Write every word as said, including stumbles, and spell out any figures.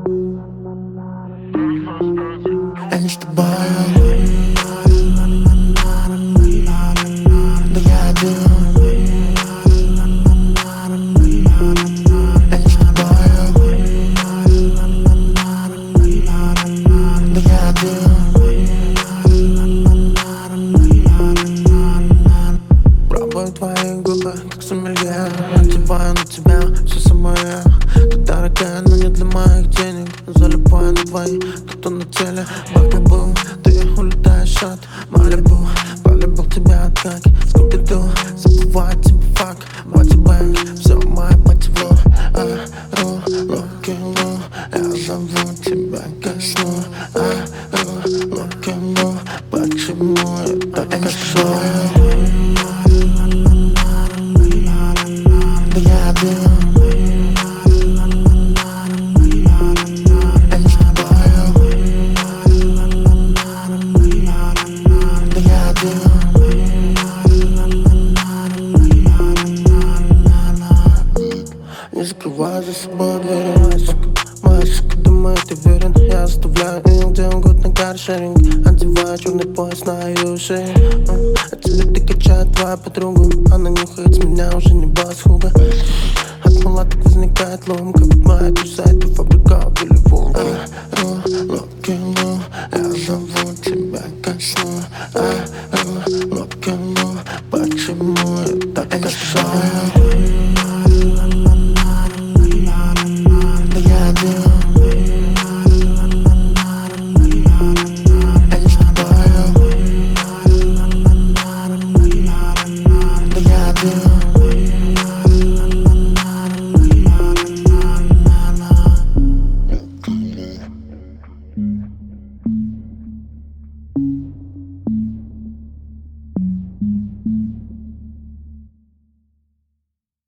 Я не с тобою, да я один. Я не с тобою, да я один. Пробую твои губы, как сомелье. Надеваю на тебя все самое. Ты дорогая, но не для моих денег. Залипаю на твои тату на теле. Бэк-бэбу, ты улетаешь от Малибу. Полюбил тебя как Скуби-Ду. Забываю тебе фак, боди-бэнг. Все мое по теплу. А-ру, локи-лу. Я зову тебя ко сну. А-ру, локи-лу. Почему я так кайфую? Да я один. Я не с тобою, да я один. Не закрывай за собой двери, моя сука. Моя сука думает, ты верен. Я оставляю ее где угодно, каршеринг. Одеваю черный пояс на ее шее. А тебе ты качает твоя подруга. Она нюхает с меня, уже не бас хуга. От мулаток возникает ломка, ведь моя туса это фабрика.